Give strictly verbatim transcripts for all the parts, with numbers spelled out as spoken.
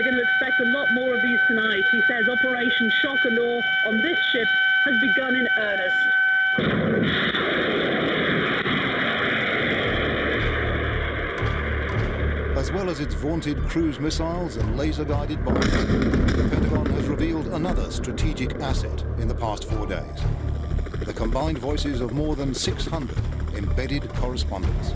They're going to expect a lot more of these tonight. He says Operation Shock and Awe on this ship has begun in earnest. As well as its vaunted cruise missiles and laser-guided bombs, the Pentagon has revealed another strategic asset in the past four days. The combined voices of more than six hundred embedded correspondents.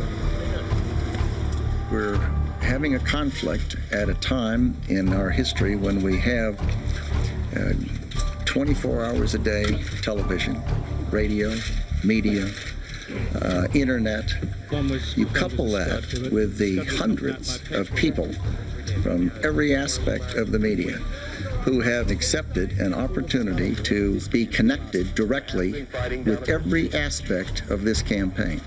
We're having a conflict at a time in our history when we have uh, twenty-four hours a day television, radio, media, uh, internet. You couple that with the hundreds of people from every aspect of the media who have accepted an opportunity to be connected directly with every aspect of this campaign.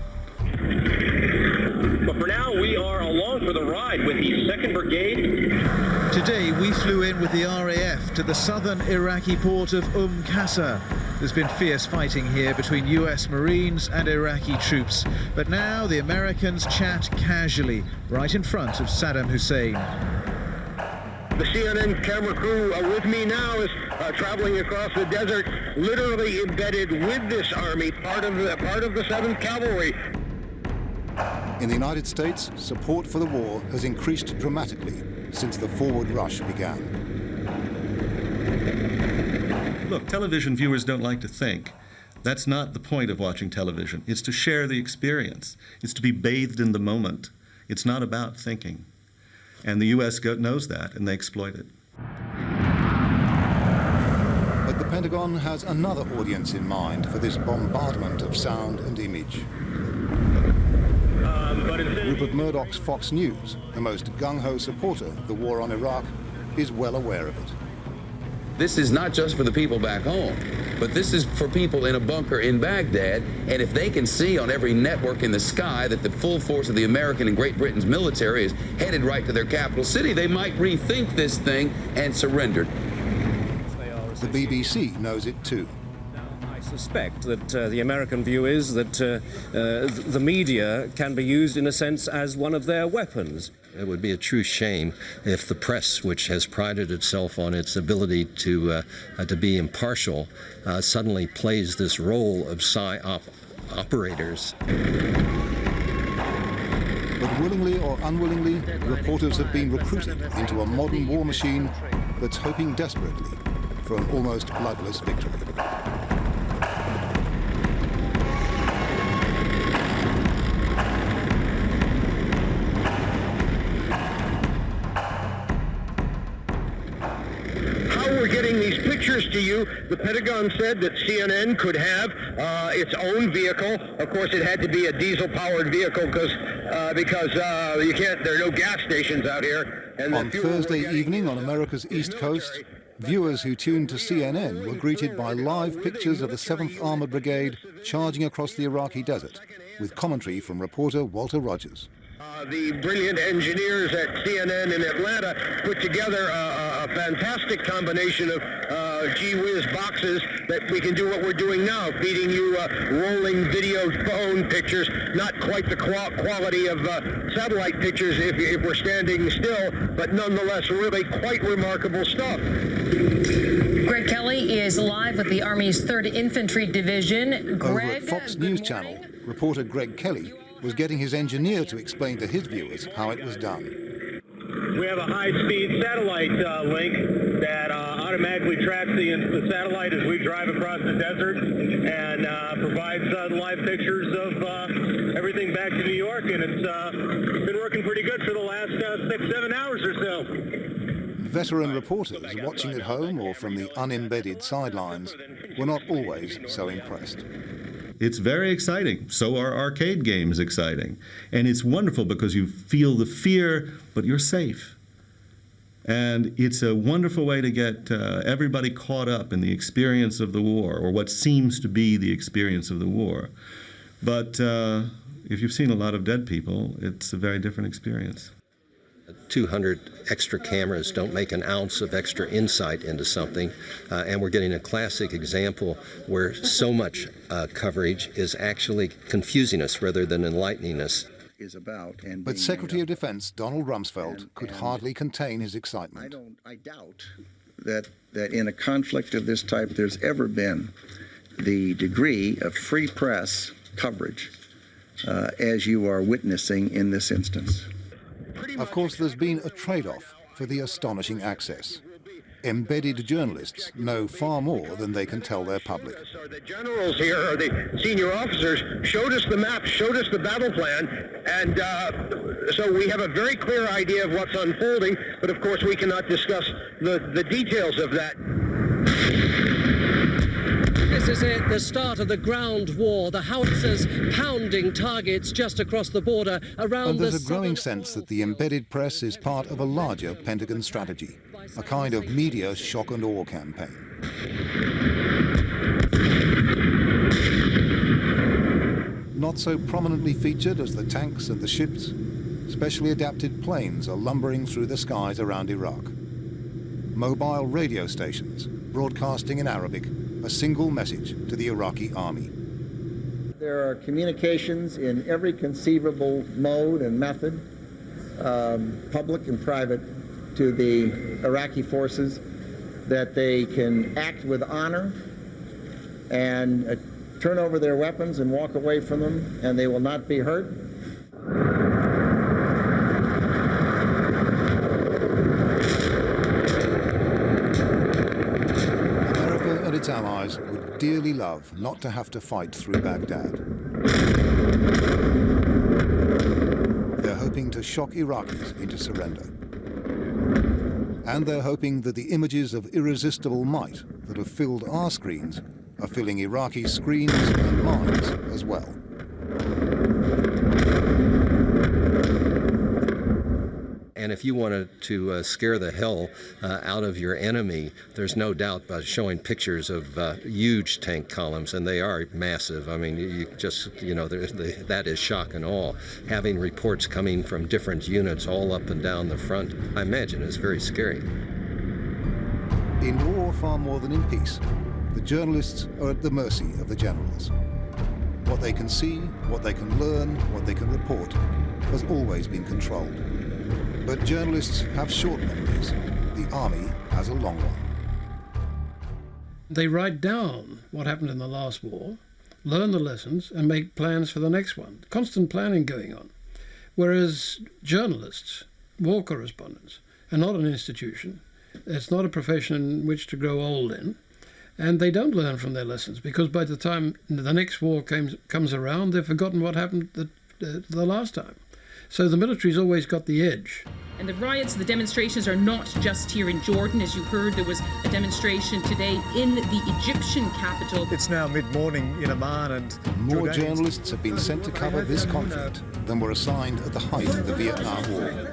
But for now, we are along for the ride with the second Brigade. Today, we flew in with the R A F to the southern Iraqi port of Umm Qasr. There's been fierce fighting here between U S Marines and Iraqi troops. But now the Americans chat casually, right in front of Saddam Hussein. The C N N camera crew uh, with me now is uh, traveling across the desert, literally embedded with this army, part of the, part of the seventh Cavalry. In the United States, support for the war has increased dramatically since the forward rush began. Look, television viewers don't like to think. That's not the point of watching television. It's to share the experience. It's to be bathed in the moment. It's not about thinking. And the U S knows that, and they exploit it. But the Pentagon has another audience in mind for this bombardment of sound and image. Rupert Murdoch's Fox News, the most gung-ho supporter of the war on Iraq, is well aware of it. This is not just for the people back home, but this is for people in a bunker in Baghdad, and if they can see on every network in the sky that the full force of the American and Great Britain's military is headed right to their capital city, they might rethink this thing and surrender. The B B C knows it too. I suspect that uh, the American view is that uh, uh, the media can be used, in a sense, as one of their weapons. It would be a true shame if the press, which has prided itself on its ability to uh, uh, to be impartial, uh, suddenly plays this role of psy-op operators. But willingly or unwillingly, reporters have been recruited into a modern war machine that's hoping desperately for an almost bloodless victory. To you, the Pentagon said that C N N could have uh, its own vehicle. Of course, it had to be a diesel-powered vehicle because uh, because uh, you can't. There are no gas stations out here. And on Thursday evening on America's East Coast, viewers who tuned to C N N were greeted by live pictures of the seventh Armored Brigade charging across the Iraqi desert, with commentary from reporter Walter Rogers. Uh, the brilliant engineers at C N N in Atlanta put together a, a fantastic combination of uh, gee-whiz boxes that we can do what we're doing now, feeding you uh, rolling video phone pictures, not quite the qual quality of uh, satellite pictures if, if we're standing still, but nonetheless really quite remarkable stuff. Greg Kelly is live with the Army's third Infantry Division. Over Greg, at Fox News Channel, reporter Greg Kelly was getting his engineer to explain to his viewers how it was done. We have a high-speed satellite uh, link that uh, automatically tracks the, the satellite as we drive across the desert and uh, provides uh, live pictures of uh, everything back to New York, and it's uh, been working pretty good for the last uh, six, seven hours or so. Veteran reporters watching at home or from the unembedded sidelines were not always so impressed. It's very exciting. So are arcade games exciting. And it's wonderful because you feel the fear, but you're safe. And it's a wonderful way to get uh, everybody caught up in the experience of the war, or what seems to be the experience of the war. But uh, if you've seen a lot of dead people, it's a very different experience. two hundred extra cameras don't make an ounce of extra insight into something, uh, and we're getting a classic example where so much uh, coverage is actually confusing us rather than enlightening us. is about. And but being Secretary of made up. Defense Donald Rumsfeld And- could and hardly contain his I excitement. don't. I doubt that that in a conflict of this type, there's ever been the degree of free press coverage uh, as you are witnessing in this instance. Of course, there's been a trade-off for the astonishing access. Embedded journalists know far more than they can tell their public. Or the generals here, or the senior officers, showed us the map, showed us the battle plan, and uh, so we have a very clear idea of what's unfolding, but of course we cannot discuss the, the details of that. This is it, the start of the ground war, the howitzers pounding targets just across the border around And there's the a growing southern sense that the embedded press is part of a larger Pentagon strategy, a kind of media shock and awe campaign. Not so prominently featured as the tanks and the ships, specially adapted planes are lumbering through the skies around Iraq. Mobile radio stations broadcasting in Arabic a single message to the Iraqi army. There are communications in every conceivable mode and method, um, public and private, to the Iraqi forces, that they can act with honor and uh, turn over their weapons and walk away from them, and they will not be hurt. America and its allies would dearly love not to have to fight through Baghdad. They're hoping to shock Iraqis into surrender. And they're hoping that the images of irresistible might that have filled our screens are filling Iraqi screens and minds as well. And if you wanted to uh, scare the hell uh, out of your enemy, there's no doubt by showing pictures of uh, huge tank columns, and they are massive. I mean, you just, you know, they, that is shock and awe. Having reports coming from different units all up and down the front, I imagine is very scary. In war, far more than in peace, the journalists are at the mercy of the generals. What they can see, what they can learn, what they can report, has always been controlled. But journalists have short memories. The army has a long one. They write down what happened in the last war, learn the lessons, and make plans for the next one. Constant planning going on. Whereas journalists, war correspondents, are not an institution. It's not a profession in which to grow old in. And they don't learn from their lessons, because by the time the next war comes, comes around, they've forgotten what happened the, the, the last time. So the military's always got the edge. And the riots, the demonstrations are not just here in Jordan. As you heard, there was a demonstration today in the Egyptian capital. It's now mid-morning in Amman, and more journalists have been sent to cover this conflict than were assigned at the height of the Vietnam War.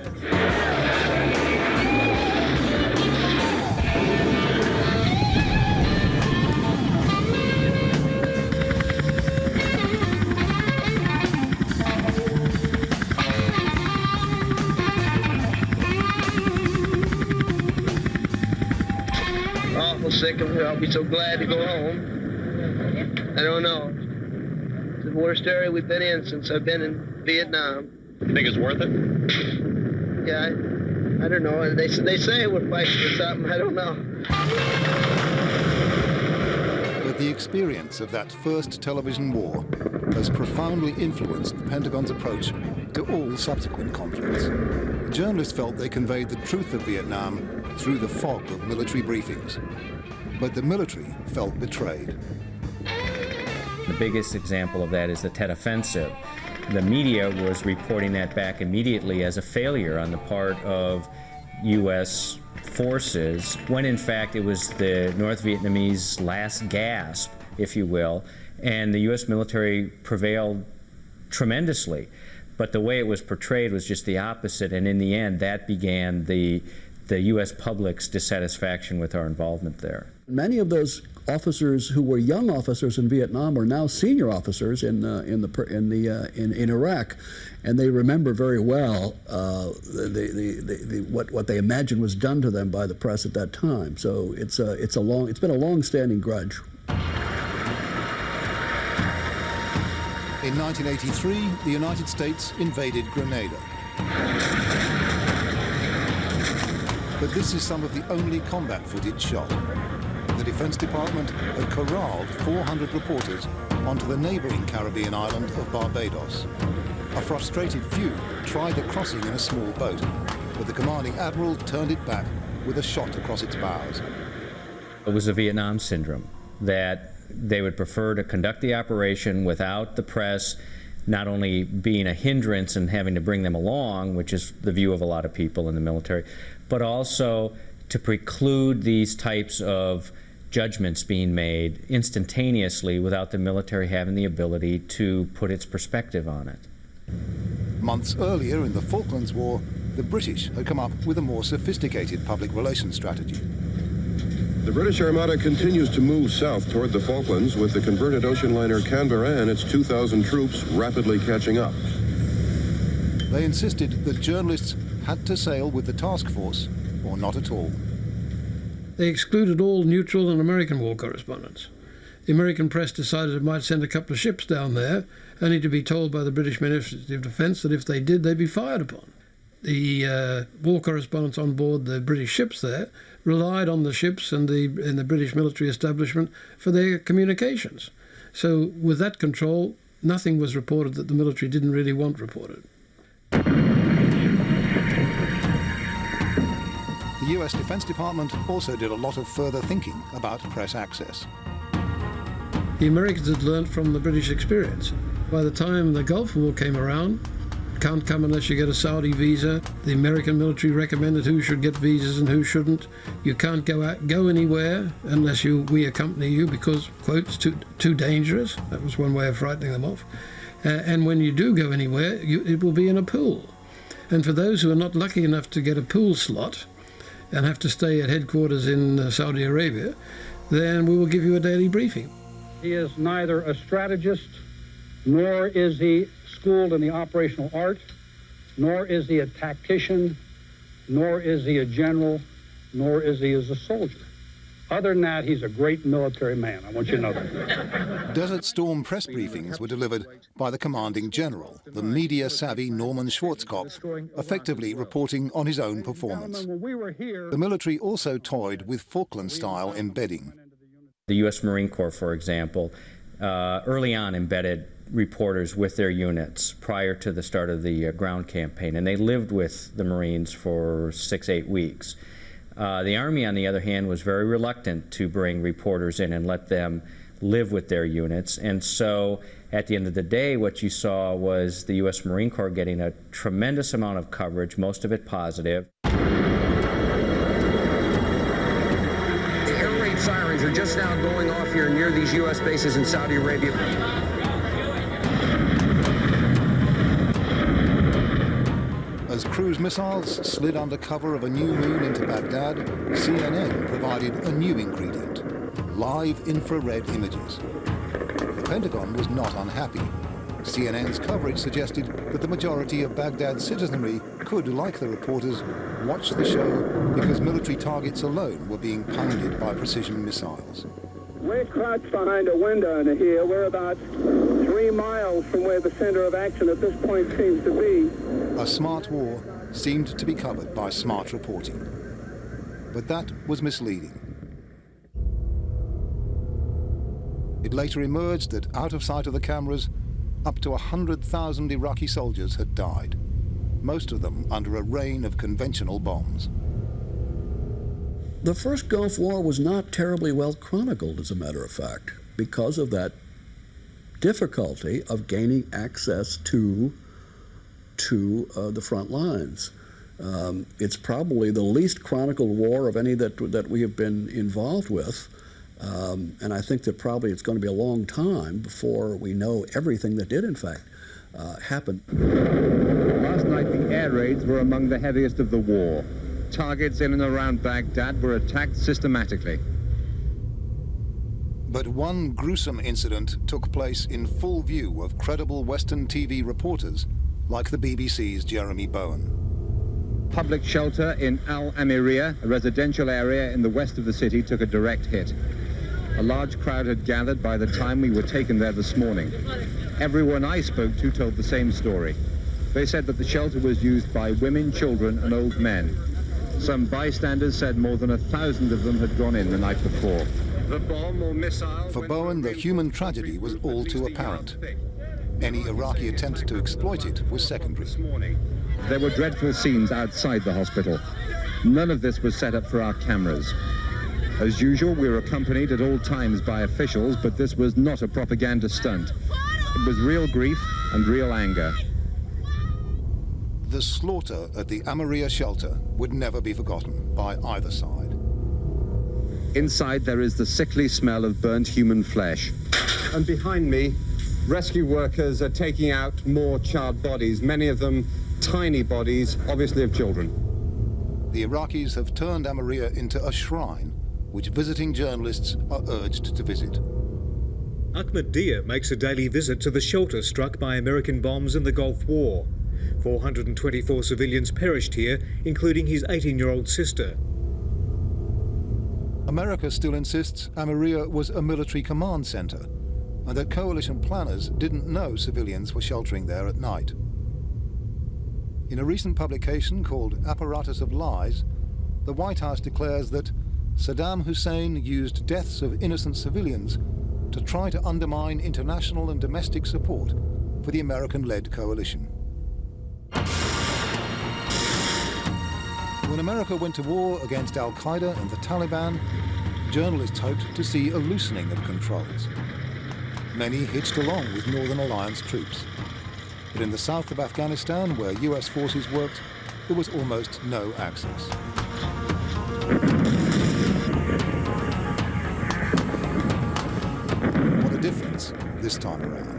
Awful sick of it. I'll be so glad to go home. I don't know. It's the worst area we've been in since I've been in Vietnam. You think it's worth it? Yeah, I, I don't know. They, they say we're fighting for something. I don't know. But the experience of that first television war has profoundly influenced the Pentagon's approach to all subsequent conflicts. Journalists felt they conveyed the truth of Vietnam through the fog of military briefings. But the military felt betrayed. The biggest example of that is the Tet Offensive. The media was reporting that back immediately as a failure on the part of U S forces, when in fact it was the North Vietnamese last gasp, if you will, and the U S military prevailed tremendously. But the way it was portrayed was just the opposite, and in the end that began the the U S public's dissatisfaction with our involvement there. Many of those officers who were young officers in Vietnam are now senior officers in uh, in the in the uh, in, in Iraq, and they remember very well uh, the, the, the, the what what they imagined was done to them by the press at that time. So it's a it's a long it's been a long-standing grudge. In nineteen eighty-three, the United States invaded Grenada. But this is some of the only combat footage shot. The Defense Department had corralled four hundred reporters onto the neighboring Caribbean island of Barbados. A frustrated few tried a crossing in a small boat, but the commanding admiral turned it back with a shot across its bows. It was a Vietnam syndrome, that they would prefer to conduct the operation without the press not only being a hindrance and having to bring them along, which is the view of a lot of people in the military, but also to preclude these types of judgments being made instantaneously without the military having the ability to put its perspective on it. Months earlier in the Falklands War, the British had come up with a more sophisticated public relations strategy. The British Armada continues to move south toward the Falklands with the converted ocean liner Canberra and its two thousand troops rapidly catching up. They insisted that journalists had to sail with the task force or not at all. They excluded all neutral and American war correspondents. The American press decided it might send a couple of ships down there, only to be told by the British Ministry of Defence that if they did, they'd be fired upon. The uh, war correspondents on board the British ships there relied on the ships and the, and the British military establishment for their communications. So with that control, nothing was reported that the military didn't really want reported. The U S Defense Department also did a lot of further thinking about press access. The Americans had learnt from the British experience. By the time the Gulf War came around, can't come unless you get a Saudi visa. The American military recommended who should get visas and who shouldn't. You can't go out, go anywhere unless you we accompany you because, quote, it's too, too dangerous. That was one way of frightening them off. Uh, and when you do go anywhere, you, it will be in a pool. And for those who are not lucky enough to get a pool slot and have to stay at headquarters in uh, Saudi Arabia, then we will give you a daily briefing. He is neither a strategist, nor is he schooled in the operational art, nor is he a tactician, nor is he a general, nor is he as a soldier. Other than that, he's a great military man. I want you to know that. Desert Storm press briefings were delivered by the commanding general, the media-savvy Norman Schwarzkopf, effectively reporting on his own performance. The military also toyed with Falkland-style embedding. The U S Marine Corps, for example, uh, early on embedded reporters with their units prior to the start of the uh, ground campaign, and they lived with the Marines for six, eight weeks. Uh, the Army, on the other hand, was very reluctant to bring reporters in and let them live with their units, and so at the end of the day, what you saw was the U S Marine Corps getting a tremendous amount of coverage, most of it positive. The air raid sirens are just now going off here near these U S bases in Saudi Arabia. As cruise missiles slid under cover of a new moon into Baghdad, C N N provided a new ingredient: live infrared images. The Pentagon was not unhappy. C N N's coverage suggested that the majority of Baghdad's citizenry could, like the reporters, watch the show because military targets alone were being pounded by precision missiles. We're crouched behind a window in here. We're about three miles from where the center of action at this point seems to be. A smart war seemed to be covered by smart reporting. But that was misleading. It later emerged that out of sight of the cameras, up to one hundred thousand Iraqi soldiers had died, most of them under a rain of conventional bombs. The first Gulf War was not terribly well chronicled, as a matter of fact, because of that difficulty of gaining access to, to uh, the front lines. Um, it's probably the least chronicled war of any that, that we have been involved with. Um, and I think that probably it's going to be a long time before we know everything that did, in fact, uh, happen. Last night, the air raids were among the heaviest of the war. Targets in and around Baghdad were attacked systematically. But one gruesome incident took place in full view of credible Western T V reporters like the B B C's Jeremy Bowen. Public shelter in Al Amiria, a residential area in the west of the city, took a direct hit. A large crowd had gathered by the time we were taken there this morning. Everyone I spoke to told the same story. They said that the shelter was used by women, children, and old men. Some bystanders said more than a thousand of them had gone in the night before. The bomb or missile... For Bowen, the human tragedy was all too apparent. Any Iraqi attempt to exploit it was secondary. There were dreadful scenes outside the hospital. None of this was set up for our cameras. As usual, we were accompanied at all times by officials, but this was not a propaganda stunt. It was real grief and real anger. The slaughter at the Amaria shelter would never be forgotten by either side. Inside there is the sickly smell of burnt human flesh. And behind me, rescue workers are taking out more charred bodies, many of them tiny bodies, obviously of children. The Iraqis have turned Amaria into a shrine, which visiting journalists are urged to visit. Ahmed Dia makes a daily visit to the shelter struck by American bombs in the Gulf War. four hundred twenty-four civilians perished here, including his eighteen-year-old sister. America still insists Amaria was a military command center, and that coalition planners didn't know civilians were sheltering there at night. In a recent publication called Apparatus of Lies, the White House declares that Saddam Hussein used deaths of innocent civilians to try to undermine international and domestic support for the American-led coalition. When America went to war against al-Qaeda and the Taliban, journalists hoped to see a loosening of controls. Many hitched along with Northern Alliance troops. But in the south of Afghanistan, where U S forces worked, there was almost no access. What a difference this time around.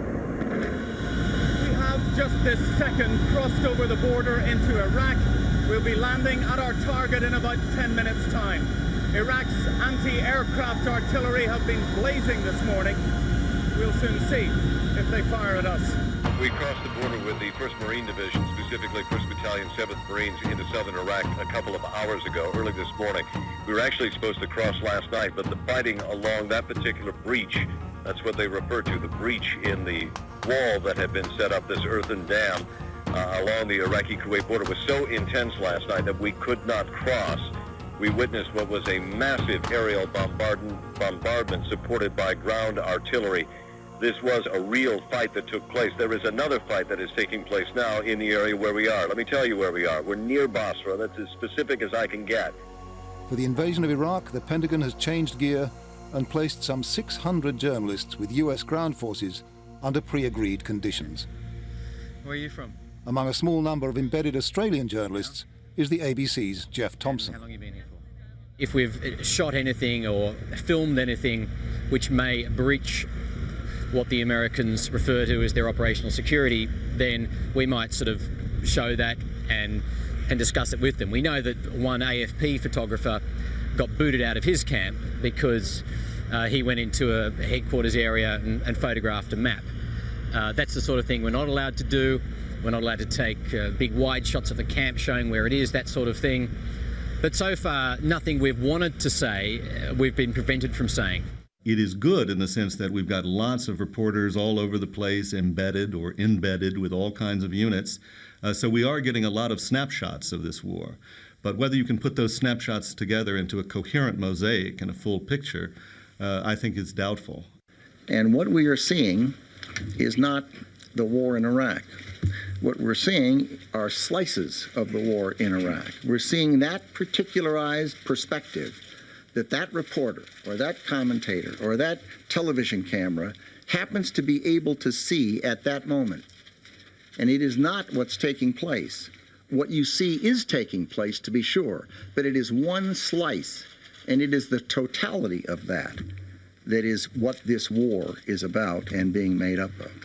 We have just this second crossed over the border into Iraq. We'll be landing at our target in about ten minutes' time. Iraq's anti-aircraft artillery have been blazing this morning. We'll soon see if they fire at us. We crossed the border with the first Marine Division, specifically first Battalion, seventh Marines, into southern Iraq a couple of hours ago, early this morning. We were actually supposed to cross last night, but the fighting along that particular breach, that's what they refer to, the breach in the wall that had been set up, this earthen dam, uh, along the Iraqi-Kuwait border was so intense last night that we could not cross. We witnessed what was a massive aerial bombardment, bombardment supported by ground artillery. This was a real fight that took place. There is another fight that is taking place now in the area where we are. Let me tell you where we are. We're near Basra. That's as specific as I can get. For the invasion of Iraq, the Pentagon has changed gear and placed some six hundred journalists with U S ground forces under pre-agreed conditions. Where are you from? Among a small number of embedded Australian journalists is the A B C's Jeff Thompson. How long have you been here for? If we've shot anything or filmed anything which may breach what the Americans refer to as their operational security, then we might sort of show that and and discuss it with them. We know that one A F P photographer got booted out of his camp because uh, he went into a headquarters area and, and photographed a map. Uh, that's the sort of thing we're not allowed to do. We're not allowed to take uh, big wide shots of a camp showing where it is, that sort of thing. But so far, nothing we've wanted to say, uh, we've been prevented from saying. It is good in the sense that we've got lots of reporters all over the place, embedded or embedded with all kinds of units. Uh, so we are getting a lot of snapshots of this war. But whether you can put those snapshots together into a coherent mosaic and a full picture, uh, I think is doubtful. And what we are seeing is not the war in Iraq. What we're seeing are slices of the war in Iraq. We're seeing that particularized perspective that that reporter or that commentator or that television camera happens to be able to see at that moment. And it is not what's taking place. What you see is taking place, to be sure, but it is one slice, and it is the totality of that that is what this war is about and being made up of.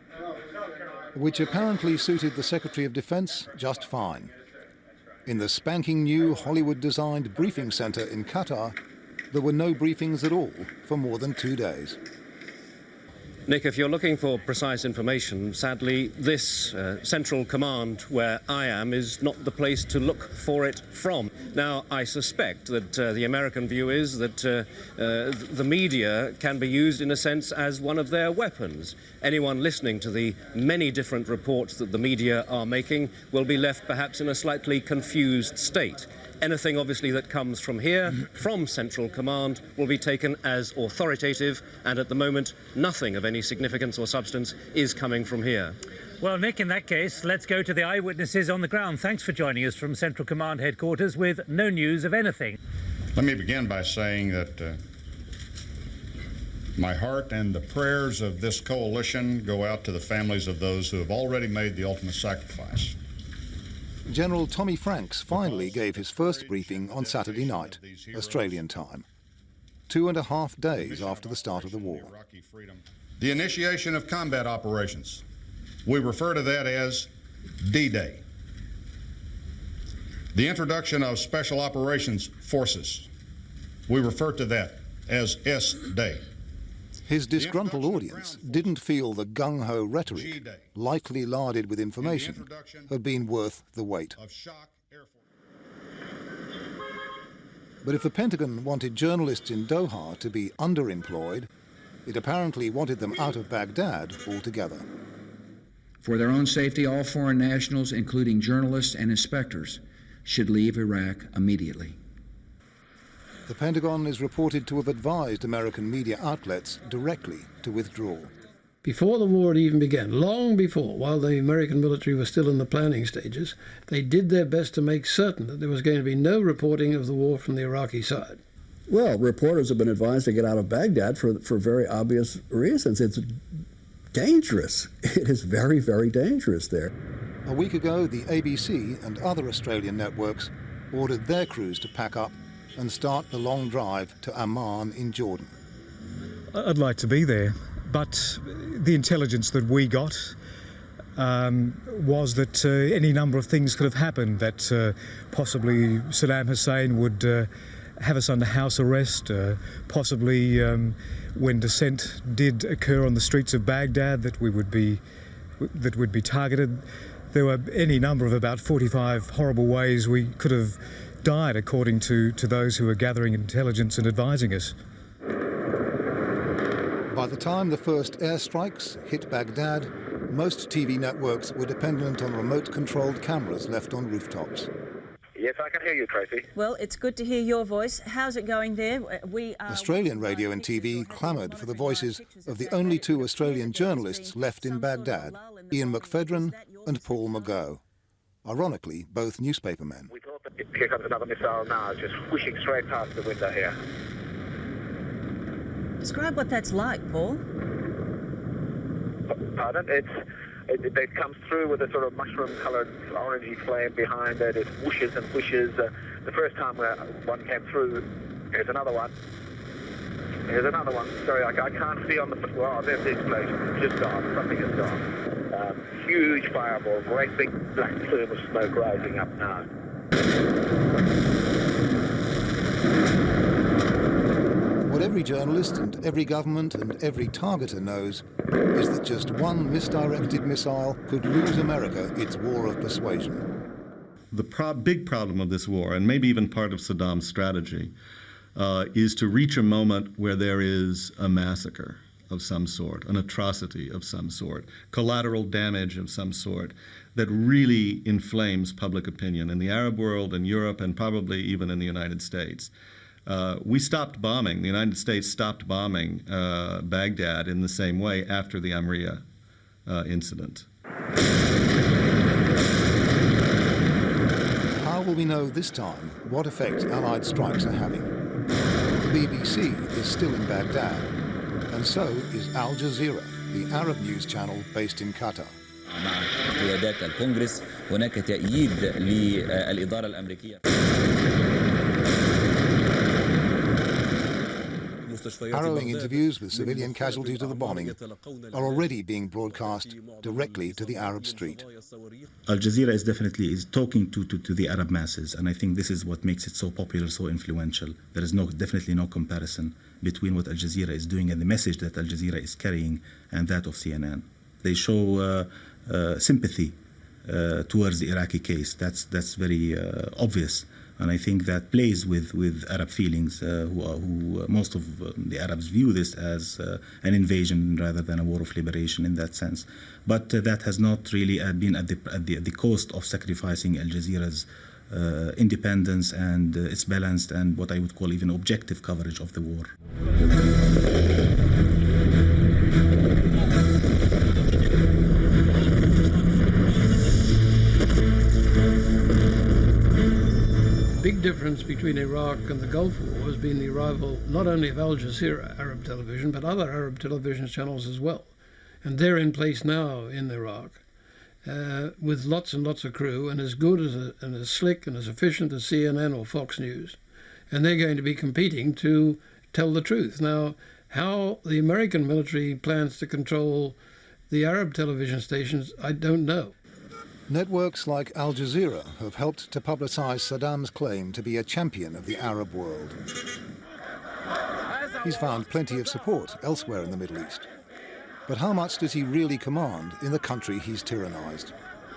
Which apparently suited the Secretary of Defense just fine. In the spanking new Hollywood-designed briefing center in Qatar, there were no briefings at all for more than two days. Nick, if you're looking for precise information, sadly, this uh, central command where I am is not the place to look for it from. Now, I suspect that uh, the American view is that uh, uh, the media can be used, in a sense, as one of their weapons. Anyone listening to the many different reports that the media are making will be left perhaps in a slightly confused state. Anything, obviously, that comes from here, from Central Command, will be taken as authoritative, and at the moment, nothing of any significance or substance is coming from here. Well, Nick, in that case, let's go to the eyewitnesses on the ground. Thanks for joining us from Central Command headquarters with no news of anything. Let me begin by saying that uh, my heart and the prayers of this coalition go out to the families of those who have already made the ultimate sacrifice. General Tommy Franks finally gave his first briefing on Saturday night, Australian time, two and a half days after the start of the war. The initiation of combat operations. We refer to that as D-Day. The introduction of Special Operations Forces. We refer to that as S-Day. His disgruntled audience didn't feel the gung-ho rhetoric, lightly larded with information, had been worth the wait. But if the Pentagon wanted journalists in Doha to be underemployed, it apparently wanted them out of Baghdad altogether. For their own safety, all foreign nationals, including journalists and inspectors, should leave Iraq immediately. The Pentagon is reported to have advised American media outlets directly to withdraw. Before the war had even began, long before, while the American military was still in the planning stages, they did their best to make certain that there was going to be no reporting of the war from the Iraqi side. Well, reporters have been advised to get out of Baghdad for, for very obvious reasons. It's dangerous. It is very, very dangerous there. A week ago, the A B C and other Australian networks ordered their crews to pack up and start the long drive to Amman in Jordan. I'd like to be there, but the intelligence that we got um, was that uh, any number of things could have happened, that uh, possibly Saddam Hussein would uh, have us under house arrest, uh, possibly um, when dissent did occur on the streets of Baghdad, that we would be, that would be targeted. There were any number of about forty-five horrible ways we could have died, according to, to those who were gathering intelligence and advising us. By the time the first airstrikes hit Baghdad, most T V networks were dependent on remote-controlled cameras left on rooftops. Yes, I can hear you, Tracy. Well, it's good to hear your voice. How's it going there? We are... Australian radio and T V clamoured for the voices of the only two Australian journalists left in Baghdad, Ian McPhedran and Paul Magoe. Ironically, both newspaper men. Here comes another missile now, just whooshing straight past the window here. Describe what that's like, Paul. Pardon? It's, it, it comes through with a sort of mushroom-coloured orangey flame behind it. It whooshes and whooshes. Uh, the first time where one came through, here's another one. Here's another one. Sorry, I, I can't see on the... Well, there's the explosion. It's just gone. Something is gone. Um, huge fireball, great big black plume of smoke rising up now. What every journalist and every government and every targeter knows is that just one misdirected missile could lose America its war of persuasion. The pro- big problem of this war, and maybe even part of Saddam's strategy, uh, is to reach a moment where there is a massacre of some sort, an atrocity of some sort, collateral damage of some sort that really inflames public opinion in the Arab world, in Europe, and probably even in the United States. Uh, we stopped bombing, the United States stopped bombing uh, Baghdad in the same way after the Amriya uh, incident. How will we know this time what effect Allied strikes are having? The B B C is still in Baghdad, and so is Al Jazeera, the Arab news channel based in Qatar. مع قيادات الكونغرس هناك تأييد للإدارة الأمريكية. Harrowing interviews with civilian casualties of the bombing are already being broadcast directly to the Arab street. Al Jazeera is definitely is talking to, to, to the Arab masses, and I think this is what makes it so popular, so influential. There is no definitely no comparison between what Al Jazeera is doing and the message that Al Jazeera is carrying and that of C N N. They show uh, uh, sympathy uh, towards the Iraqi case. That's that's very uh, obvious. And I think that plays with, with Arab feelings, uh, who, are, who uh, most of uh, the Arabs view this as uh, an invasion rather than a war of liberation in that sense. But uh, that has not really uh, been at the, at, the, at the cost of sacrificing Al Jazeera's uh, independence and uh, its balanced and what I would call even objective coverage of the war. Big difference between Iraq and the Gulf War has been the arrival not only of Al Jazeera Arab television, but other Arab television channels as well. And they're in place now in Iraq uh, with lots and lots of crew and as good as a, and as slick and as efficient as C N N or Fox News. And they're going to be competing to tell the truth. Now, how the American military plans to control the Arab television stations, I don't know. Networks like Al Jazeera have helped to publicize Saddam's claim to be a champion of the Arab world. He's found plenty of support elsewhere in the Middle East. But how much does he really command in the country he's tyrannized?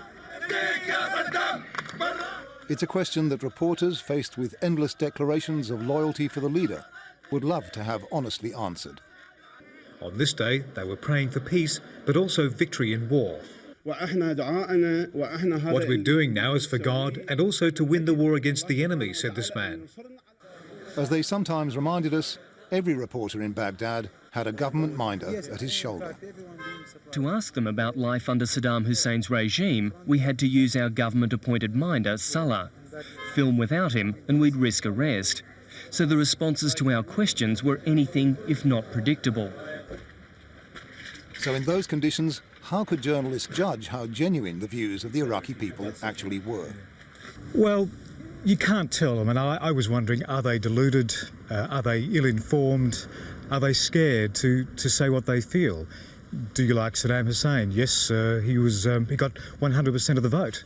It's a question that reporters faced with endless declarations of loyalty for the leader would love to have honestly answered. On this day, they were praying for peace, but also victory in war. What we're doing now is for God and also to win the war against the enemy, said this man. As they sometimes reminded us, every reporter in Baghdad had a government minder at his shoulder. To ask them about life under Saddam Hussein's regime, we had to use our government-appointed minder, Salah. Film without him and we'd risk arrest. So the responses to our questions were anything if not predictable. So in those conditions, how could journalists judge how genuine the views of the Iraqi people actually were? Well, you can't tell them, and I, I was wondering, are they deluded? Uh, are they ill-informed? Are they scared to, to say what they feel? Do you like Saddam Hussein? Yes, uh, he was. Um, he got one hundred percent of the vote.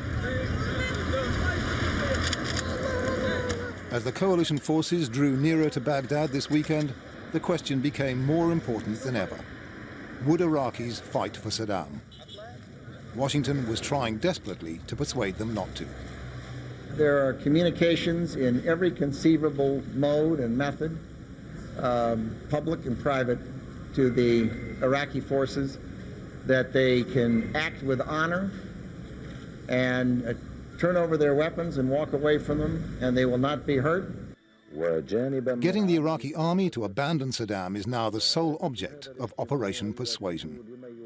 As the coalition forces drew nearer to Baghdad this weekend, the question became more important than ever. Would Iraqis fight for Saddam? Washington was trying desperately to persuade them not to. There are communications in every conceivable mode and method, um, public and private, to the Iraqi forces that they can act with honor and uh, turn over their weapons and walk away from them, and they will not be hurt. Getting the Iraqi army to abandon Saddam is now the sole object of Operation Persuasion.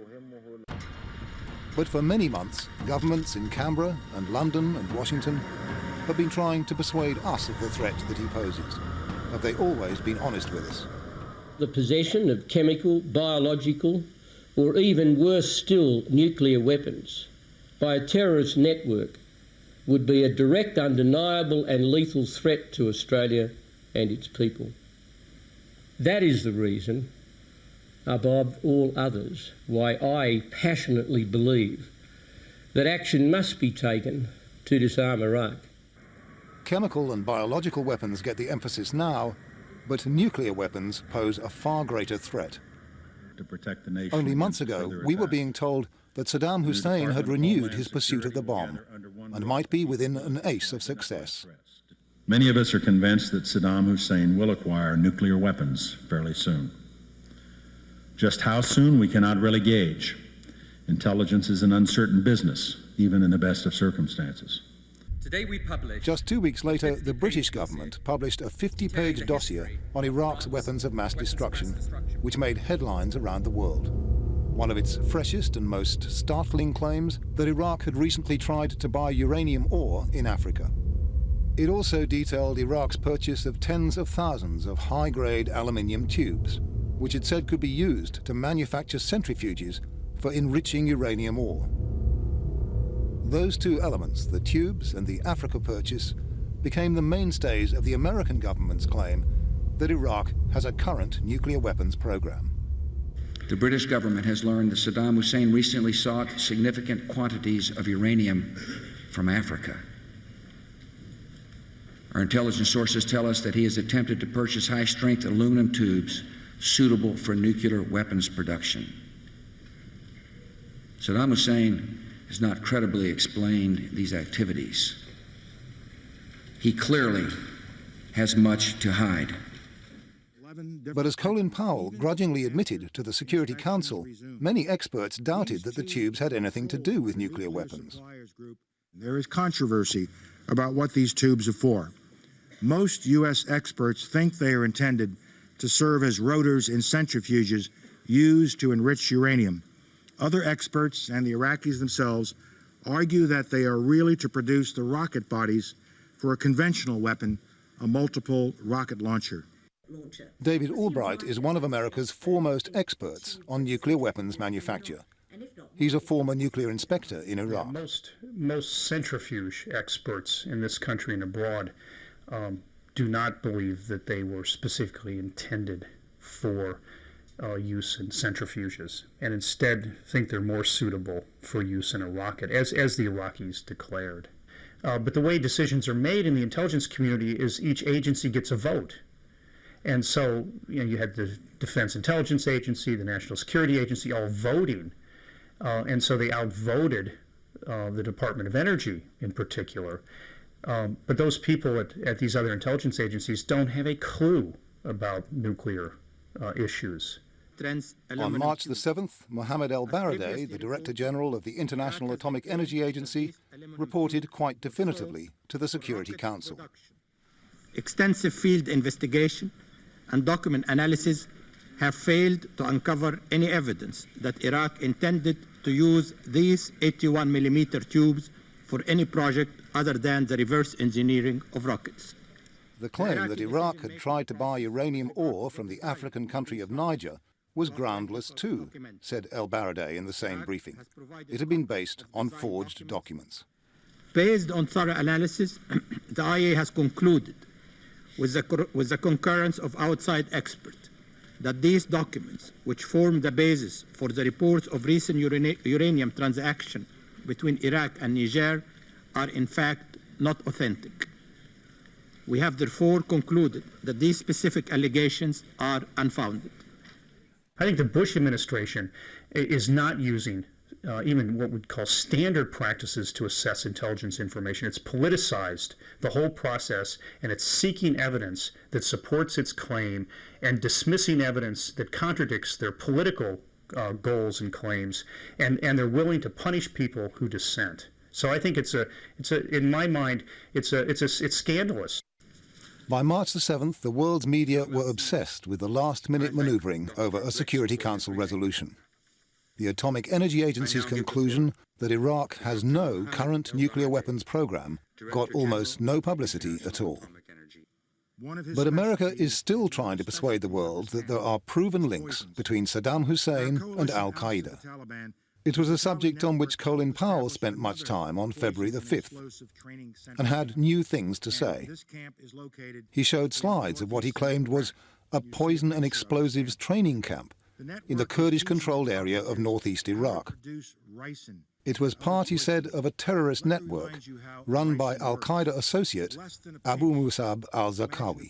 But for many months, governments in Canberra and London and Washington have been trying to persuade us of the threat that he poses. Have they always been honest with us? The possession of chemical, biological, or even worse still, nuclear weapons by a terrorist network would be a direct, undeniable and lethal threat to Australia and its people. That is the reason, above all others, why I passionately believe that action must be taken to disarm Iraq. Chemical and biological weapons get the emphasis now, but nuclear weapons pose a far greater threat. To protect the nation. Only months ago, we were being told that Saddam Hussein had renewed his pursuit of the bomb and might be within an ace of success. Many of us are convinced that Saddam Hussein will acquire nuclear weapons fairly soon. Just how soon, we cannot really gauge. Intelligence is an uncertain business, even in the best of circumstances. Today we published... Just two weeks later, the British government published a fifty-page dossier on Iraq's weapons of mass destruction, which made headlines around the world. One of its freshest and most startling claims that Iraq had recently tried to buy uranium ore in Africa. It also detailed Iraq's purchase of tens of thousands of high-grade aluminium tubes, which it said could be used to manufacture centrifuges for enriching uranium ore. Those two elements, the tubes and the Africa purchase, became the mainstays of the American government's claim that Iraq has a current nuclear weapons program. The British government has learned that Saddam Hussein recently sought significant quantities of uranium from Africa. Our intelligence sources tell us that he has attempted to purchase high-strength aluminum tubes suitable for nuclear weapons production. Saddam Hussein has not credibly explained these activities. He clearly has much to hide. But as Colin Powell grudgingly admitted to the Security Council, many experts doubted that the tubes had anything to do with nuclear weapons. There is controversy about what these tubes are for. Most U S experts think they are intended to serve as rotors in centrifuges used to enrich uranium. Other experts and the Iraqis themselves argue that they are really to produce the rocket bodies for a conventional weapon, a multiple rocket launcher. David Albright is one of America's foremost experts on nuclear weapons manufacture. He's a former nuclear inspector in Iraq. Most, most centrifuge experts in this country and abroad um, do not believe that they were specifically intended for uh, use in centrifuges, and instead think they're more suitable for use in a rocket, as, as the Iraqis declared. Uh, but the way decisions are made in the intelligence community is each agency gets a vote. And so, you know, you had the Defense Intelligence Agency, the National Security Agency, all voting. Uh, and so they outvoted uh, the Department of Energy in particular. Um, but those people at, at these other intelligence agencies don't have a clue about nuclear uh, issues. On March the seventh, Mohammed El-Baradei, the Director General of the International Atomic Energy Agency, reported quite definitively to the Security Council. Extensive field investigation and document analysis have failed to uncover any evidence that Iraq intended to use these eighty-one millimeter tubes for any project other than the reverse engineering of rockets. The claim that Iraq had tried to buy uranium ore from the African country of Niger was groundless too, said El-Baradei in the same briefing. It had been based on forged documents. Based on thorough analysis, the I A E A has concluded, with the, with the concurrence of outside experts, that these documents, which form the basis for the reports of recent urani uranium transactions between Iraq and Niger, are in fact not authentic. We have therefore concluded that these specific allegations are unfounded. I think the Bush administration is not using uh, even what we'd call standard practices to assess intelligence information. It's politicized the whole process, and it's seeking evidence that supports its claim and dismissing evidence that contradicts their political uh, goals and claims, and, and they're willing to punish people who dissent. So I think it's a, it's a, in my mind, it's a, it's a, it's scandalous. By March the seventh, the world's media were obsessed with the last-minute maneuvering over a Security Council resolution. The Atomic Energy Agency's conclusion that Iraq has no current nuclear weapons program got almost no publicity at all. But America is still trying to persuade the world that there are proven links between Saddam Hussein and Al-Qaeda. It was a subject on which Colin Powell spent much time on February the fifth and had new things to say. He showed slides of what he claimed was a poison and explosives training camp in the Kurdish-controlled area of northeast Iraq. It was part, he said, of a terrorist network run by Al-Qaeda associate Abu Musab al-Zarqawi.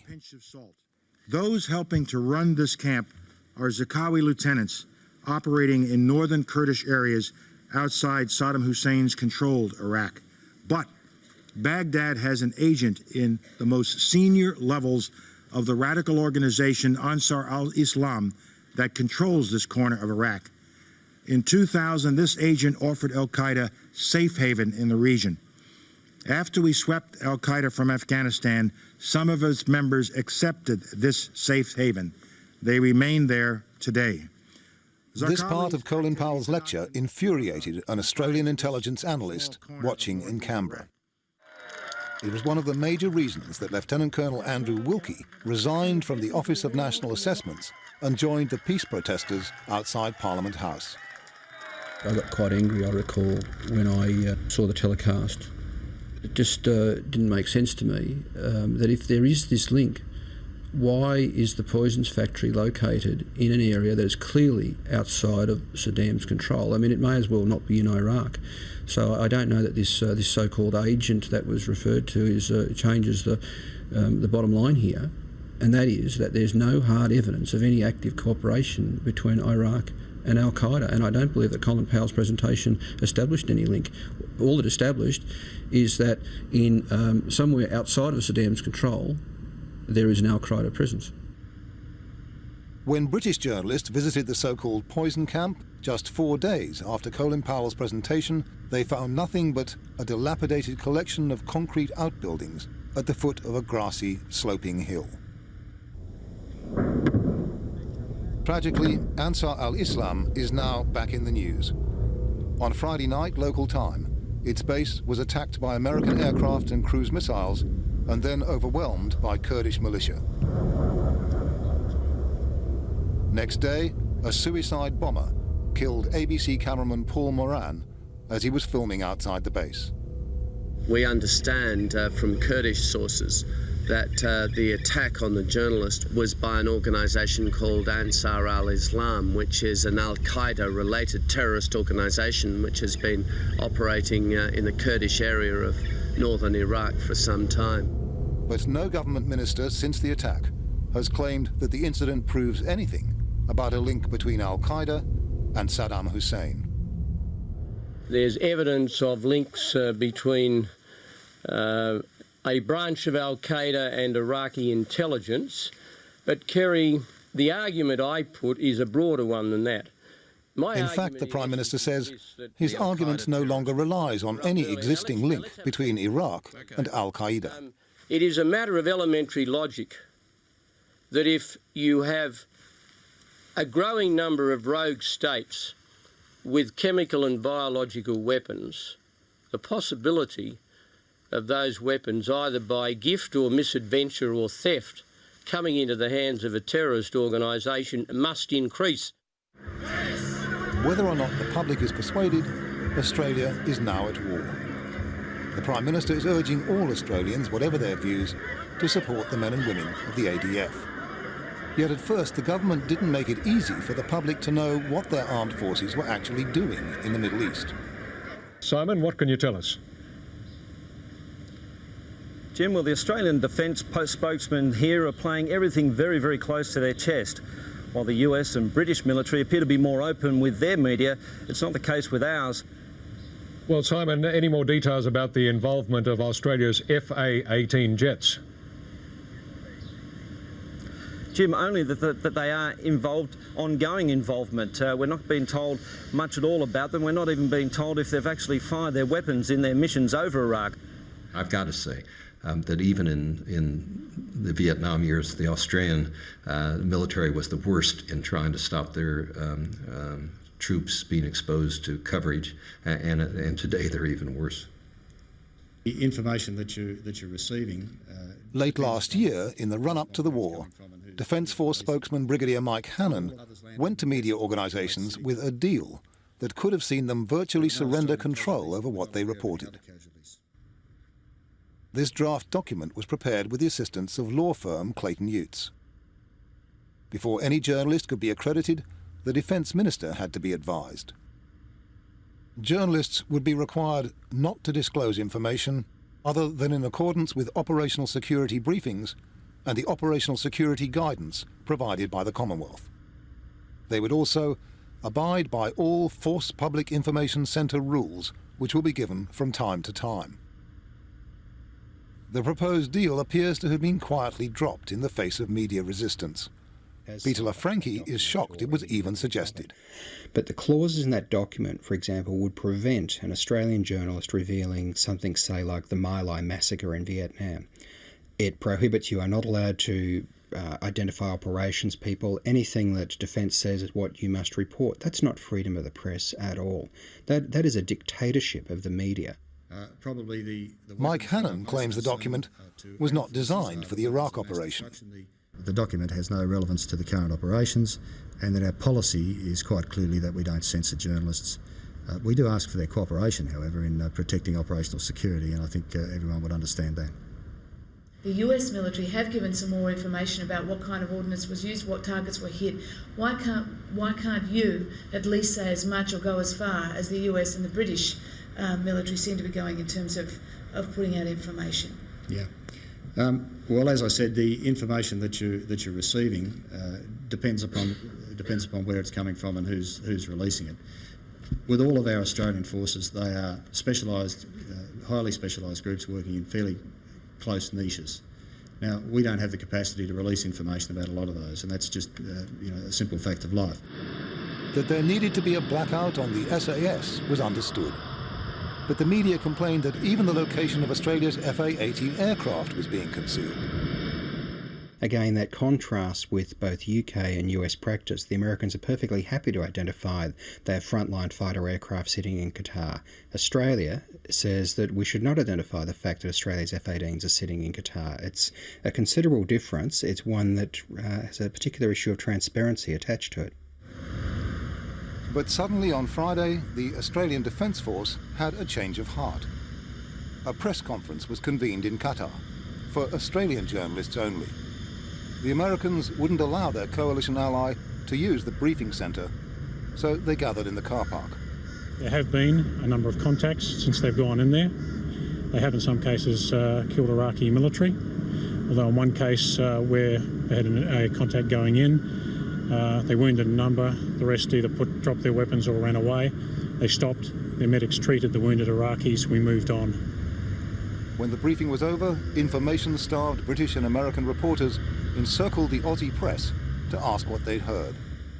Those helping to run this camp are Zarqawi lieutenants operating in northern Kurdish areas outside Saddam Hussein's controlled Iraq. But Baghdad has an agent in the most senior levels of the radical organization Ansar al-Islam that controls this corner of Iraq. In two thousand, this agent offered al-Qaeda safe haven in the region. After we swept al-Qaeda from Afghanistan, some of its members accepted this safe haven. They remain there today. This part of Colin Powell's lecture infuriated an Australian intelligence analyst watching in Canberra. It was one of the major reasons that Lieutenant Colonel Andrew Wilkie resigned from the Office of National Assessments and joined the peace protesters outside Parliament House. I got quite angry, I recall, when I uh, saw the telecast. It just uh, didn't make sense to me um, that if there is this link, why is the poisons factory located in an area that is clearly outside of Saddam's control? I mean, it may as well not be in Iraq. So I don't know that this uh, this so-called agent that was referred to is uh, changes the um, the bottom line here, and that is that there's no hard evidence of any active cooperation between Iraq and Al-Qaeda, and I don't believe that Colin Powell's presentation established any link. All it established is that in um, somewhere outside of Saddam's control, there is an Al-Qaeda presence. When British journalists visited the so-called poison camp, just four days after Colin Powell's presentation, they found nothing but a dilapidated collection of concrete outbuildings at the foot of a grassy, sloping hill. Tragically, Ansar al-Islam is now back in the news. On Friday night, local time, its base was attacked by American aircraft and cruise missiles and then overwhelmed by Kurdish militia. Next day, a suicide bomber killed A B C cameraman Paul Moran as he was filming outside the base. We understand uh, from Kurdish sources that uh, the attack on the journalist was by an organisation called Ansar al-Islam, which is an Al-Qaeda-related terrorist organisation which has been operating uh, in the Kurdish area of northern Iraq for some time. But no government minister since the attack has claimed that the incident proves anything about a link between Al-Qaeda and Saddam Hussein. There's evidence of links uh, between uh, a branch of Al-Qaeda and Iraqi intelligence, but Kerry, the argument I put is a broader one than that. My In fact, the Prime Minister says his argument no longer relies on any existing link between Iraq and Al-Qaeda. Um, it is a matter of elementary logic that if you have a growing number of rogue states with chemical and biological weapons, the possibility of those weapons, either by gift or misadventure or theft, coming into the hands of a terrorist organisation must increase. Whether or not the public is persuaded, Australia is now at war. The Prime Minister is urging all Australians, whatever their views, to support the men and women of the A D F. Yet at first, the government didn't make it easy for the public to know what their armed forces were actually doing in the Middle East. Simon, what can you tell us? Jim, well, the Australian Defence spokesmen here are playing everything very, very close to their chest. While the U S and British military appear to be more open with their media, it's not the case with ours. Well, Simon, any more details about the involvement of Australia's F A eighteen jets? Jim, only that, that, that they are involved, ongoing involvement. Uh, we're not being told much at all about them. We're not even being told if they've actually fired their weapons in their missions over Iraq. I've got to say um, that even in, in the Vietnam years, the Australian uh, military was the worst in trying to stop their um, um, troops being exposed to coverage, and, and, and today they're even worse. The information that, you, that you're receiving... Uh, Late last year, in the run-up to the war, Defence Force spokesman Brigadier Mike Hannon went to media organisations with a deal that could have seen them virtually surrender control over what they reported. This draft document was prepared with the assistance of law firm Clayton Utz. Before any journalist could be accredited, the Defence Minister had to be advised. Journalists would be required not to disclose information other than in accordance with operational security briefings and the operational security guidance provided by the Commonwealth. They would also abide by all Force Public Information Centre rules which will be given from time to time. The proposed deal appears to have been quietly dropped in the face of media resistance. Peter LaFranchi is shocked it was even suggested. But the clauses in that document, for example, would prevent an Australian journalist revealing something, say, like the My Lai massacre in Vietnam. It prohibits you are not allowed to uh, identify operations people. Anything that Defence says is what you must report. That's not freedom of the press at all. That That is a dictatorship of the media. Uh, probably the, the Mike Hannon claims the document was not designed for the Iraq operation. The document has no relevance to the current operations, and that our policy is quite clearly that we don't censor journalists. Uh, we do ask for their cooperation, however, in uh, protecting operational security, and I think uh, everyone would understand that. The U S military have given some more information about what kind of ordnance was used, what targets were hit. Why can't, why can't you at least say as much or go as far as the U S and the British uh, military seem to be going in terms of, of putting out information? Yeah. Um, well, as I said, the information that you that you're receiving uh, depends upon depends upon where it's coming from and who's who's releasing it. With all of our Australian forces, they are specialised, uh, highly specialised groups working in fairly close niches. Now, we don't have the capacity to release information about a lot of those, and that's just uh, you know a simple fact of life. That there needed to be a blackout on the S A S was understood. But the media complained that even the location of Australia's F A eighteen aircraft was being concealed. Again, that contrasts with both U K and U S practice. The Americans are perfectly happy to identify their frontline fighter aircraft sitting in Qatar. Australia says that we should not identify the fact that Australia's F eighteens are sitting in Qatar. It's a considerable difference. It's one that uh, has a particular issue of transparency attached to it. But suddenly on Friday, the Australian Defence Force had a change of heart. A press conference was convened in Qatar for Australian journalists only. The Americans wouldn't allow their coalition ally to use the briefing centre, so they gathered in the car park. There have been a number of contacts since they've gone in there. They have in some cases uh, killed Iraqi military, although in one case uh, where they had an, a contact going in, Uh, they wounded a number, the rest either put, dropped their weapons or ran away. They stopped, their medics treated the wounded Iraqis, we moved on. When the briefing was over, information-starved British and American reporters encircled the Aussie press to ask what they'd heard.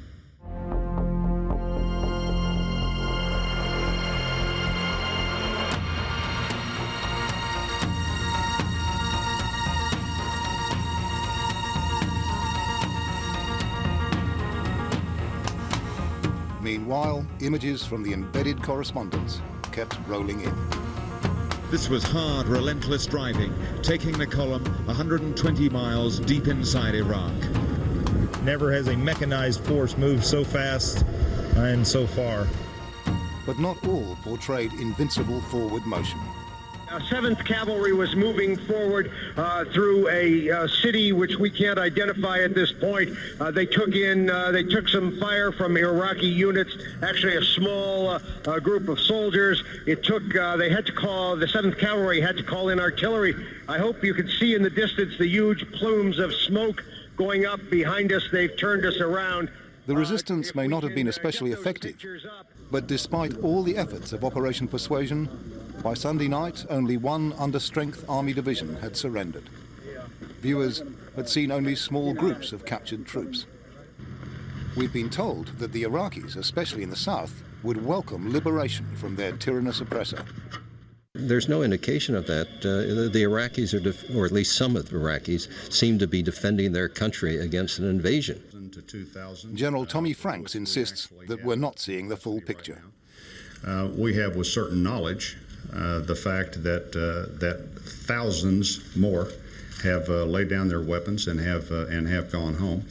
Meanwhile, images from the embedded correspondents kept rolling in. This was hard, relentless driving, taking the column one hundred twenty miles deep inside Iraq. Never has a mechanized force moved so fast and so far. But not all portrayed invincible forward motion. Uh, seventh Cavalry was moving forward uh, through a uh, city which we can't identify at this point. Uh, they took in, uh, they took some fire from Iraqi units, actually a small uh, uh, group of soldiers. It took, uh, they had to call, the seventh Cavalry had to call in artillery. I hope you can see in the distance the huge plumes of smoke going up behind us. They've turned us around. The resistance may not have been especially effective, but despite all the efforts of Operation Persuasion, by Sunday night, only one under-strength army division had surrendered. Viewers had seen only small groups of captured troops. We'd been told that the Iraqis, especially in the south, would welcome liberation from their tyrannous oppressor. There's no indication of that. Uh, the Iraqis, are def- or at least some of the Iraqis, seem to be defending their country against an invasion. General Tommy Franks insists that we're not seeing the full picture. Uh, we have with certain knowledge uh, the fact that uh, that thousands more have uh, laid down their weapons and have uh, and have gone home.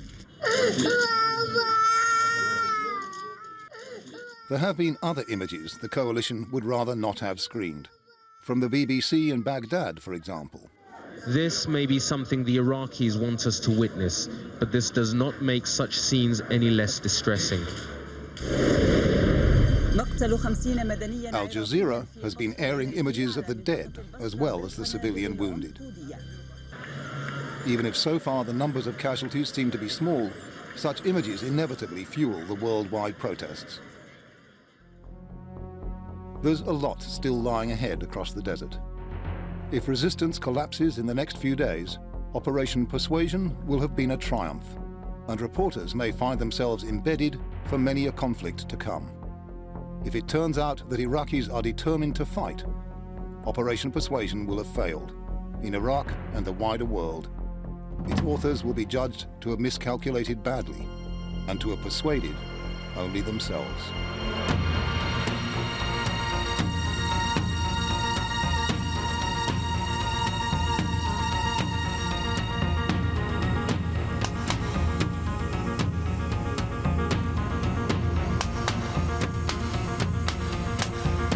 There have been other images the coalition would rather not have screened. From the B B C in Baghdad, for example. This may be something the Iraqis want us to witness, but this does not make such scenes any less distressing. Al Jazeera has been airing images of the dead as well as the civilian wounded. Even if so far the numbers of casualties seem to be small, such images inevitably fuel the worldwide protests. There's a lot still lying ahead across the desert. If resistance collapses in the next few days, Operation Persuasion will have been a triumph, and reporters may find themselves embedded for many a conflict to come. If it turns out that Iraqis are determined to fight, Operation Persuasion will have failed, in Iraq and the wider world. Its authors will be judged to have miscalculated badly, and to have persuaded only themselves.